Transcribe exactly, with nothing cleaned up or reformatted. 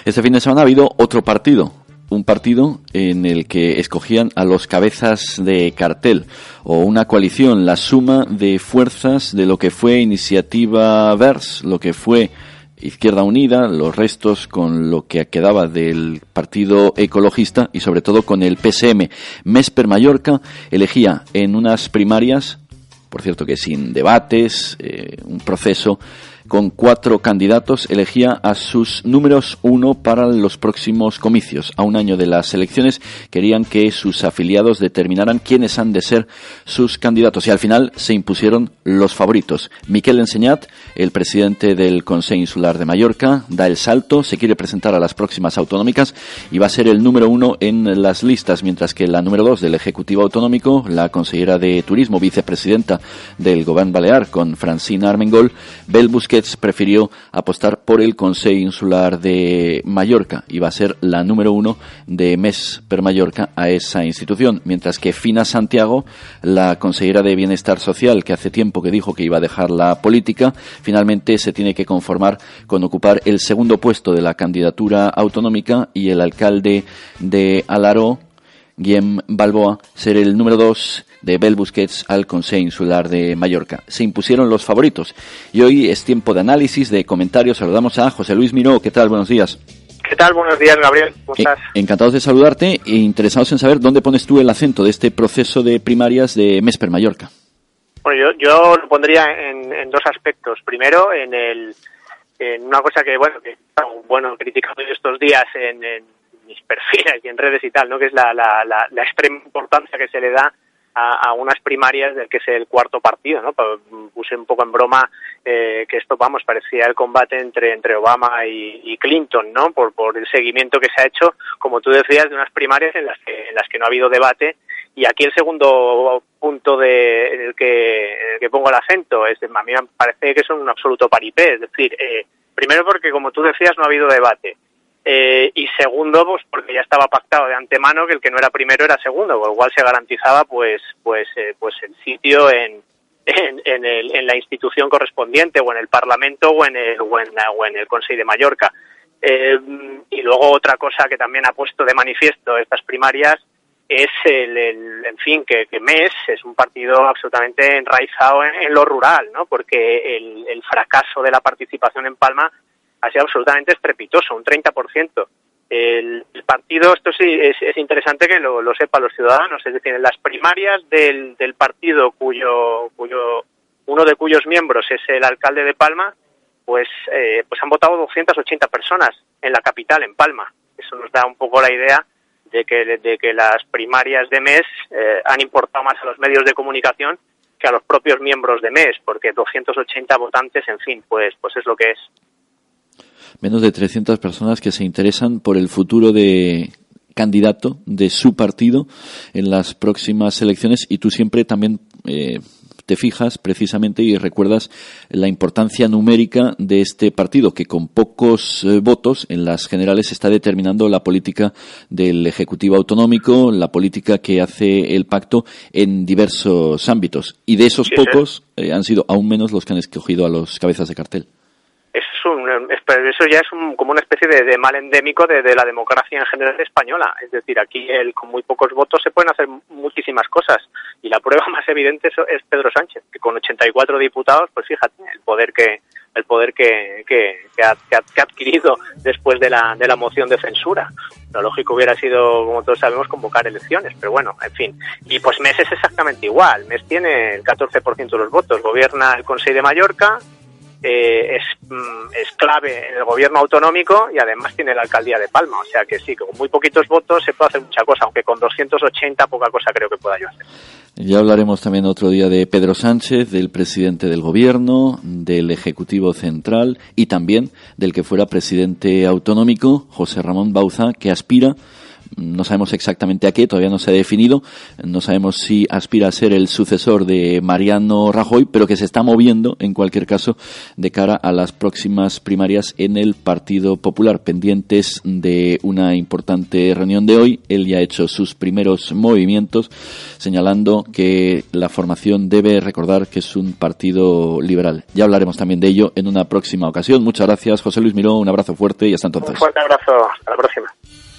Este fin de semana ha habido otro partido. Un partido en el que escogían a los cabezas de cartel o una coalición, la suma de fuerzas de lo que fue Iniciativa Verds, lo que fue Izquierda Unida, los restos con lo que quedaba del Partido Ecologista y sobre todo con el P S M. Més per Mallorca elegía en unas primarias, por cierto que sin debates, eh, un proceso con cuatro candidatos, elegía a sus números uno para los próximos comicios. A un año de las elecciones querían que sus afiliados determinaran quiénes han de ser sus candidatos y al final se impusieron los favoritos. Miquel Enseñat, el presidente del Consell Insular de Mallorca, da el salto, se quiere presentar a las próximas autonómicas y va a ser el número uno en las listas, mientras que la número dos del Ejecutivo Autonómico, la consellera de Turismo, vicepresidenta del Govern Balear, con Francina Armengol, Bel Busquets, prefirió apostar por el Consell Insular de Mallorca y va a ser la número uno de Més per Mallorca a esa institución, mientras que Fina Santiago, la consellera de Bienestar Social, que hace tiempo que dijo que iba a dejar la política, finalmente se tiene que conformar con ocupar el segundo puesto de la candidatura autonómica y el alcalde de Alaró, Guillem Balboa, ser el número dos de Bel Busquets al Consell Insular de Mallorca. Se impusieron los favoritos y hoy es tiempo de análisis, de comentarios. Saludamos a José Luis Miró. ¿Qué tal? Buenos días. ¿Qué tal? Buenos días, Gabriel. ¿Cómo estás? Eh, encantados de saludarte e interesados en saber dónde pones tú el acento de este proceso de primarias de Més per Mallorca. Bueno, yo, yo lo pondría en, en dos aspectos. Primero, en el en una cosa que, bueno, que bueno criticado estos días en, en mis perfiles y en redes y tal, ¿no? Que es la, la, la, la extrema importancia que se le da A, a unas primarias del que es el cuarto partido, ¿no? Puse un poco en broma eh, que esto, vamos, parecía el combate entre entre Obama y, y Clinton, ¿no? Por por el seguimiento que se ha hecho, como tú decías, de unas primarias en las que en las que no ha habido debate. Y aquí el segundo punto de en el que en el que pongo el acento es, a mí me parece que son un absoluto paripé, es decir, eh, primero porque, como tú decías, no ha habido debate. Eh, y segundo, pues porque ya estaba pactado de antemano que el que no era primero era segundo, con lo cual se garantizaba pues pues eh, pues el sitio en en, en, el, en la institución correspondiente o en el Parlamento o en el o en, o en el Consell de Mallorca. Eh, y luego otra cosa que también ha puesto de manifiesto estas primarias es el, el en fin que, que Més es un partido absolutamente enraizado en, en lo rural, ¿no? Porque el, el fracaso de la participación en Palma ha sido absolutamente estrepitoso, un treinta por ciento. El, el partido, esto sí es, es interesante que lo, lo sepan los ciudadanos, es decir, en las primarias del, del partido cuyo, cuyo uno de cuyos miembros es el alcalde de Palma, pues, eh, pues han votado doscientas ochenta personas en la capital, en Palma. Eso nos da un poco la idea de que, de que las primarias de Més eh, han importado más a los medios de comunicación que a los propios miembros de Més, porque doscientos ochenta votantes, en fin, pues, pues es lo que es. Menos de trescientas personas que se interesan por el futuro de candidato de su partido en las próximas elecciones y tú siempre también eh, te fijas precisamente y recuerdas la importancia numérica de este partido que con pocos eh, votos en las generales está determinando la política del Ejecutivo Autonómico, la política que hace el pacto en diversos ámbitos y de esos sí, pocos eh, han sido aún menos los que han escogido a los cabezas de cartel. Es un, eso ya es un, como una especie de, de mal endémico de, de la democracia en general española. Es decir, aquí el, con muy pocos votos se pueden hacer muchísimas cosas. Y la prueba más evidente es, es Pedro Sánchez, que con ochenta y cuatro diputados, pues fíjate, el poder que el poder que, que, que, ha, que, ha, que ha adquirido después de la, de la moción de censura. Lo lógico hubiera sido, como todos sabemos, convocar elecciones, pero bueno, en fin. Y pues Més es exactamente igual. Més tiene el catorce por ciento de los votos. Gobierna el Consell de Mallorca, Eh, es, es clave en el gobierno autonómico y además tiene la alcaldía de Palma, o sea que sí, con muy poquitos votos se puede hacer mucha cosa, aunque con doscientos ochenta poca cosa creo que pueda yo hacer. Ya hablaremos también otro día de Pedro Sánchez, del presidente del gobierno, del Ejecutivo Central y también del que fuera presidente autonómico, José Ramón Bauza, que aspira no sabemos exactamente a qué, todavía no se ha definido, no sabemos si aspira a ser el sucesor de Mariano Rajoy, pero que se está moviendo en cualquier caso de cara a las próximas primarias en el Partido Popular, pendientes de una importante reunión de hoy. Él ya ha hecho sus primeros movimientos, señalando que la formación debe recordar que es un partido liberal. Ya hablaremos también de ello en una próxima ocasión. Muchas gracias, José Luis Miró, un abrazo fuerte y hasta entonces. Un fuerte abrazo, hasta la próxima.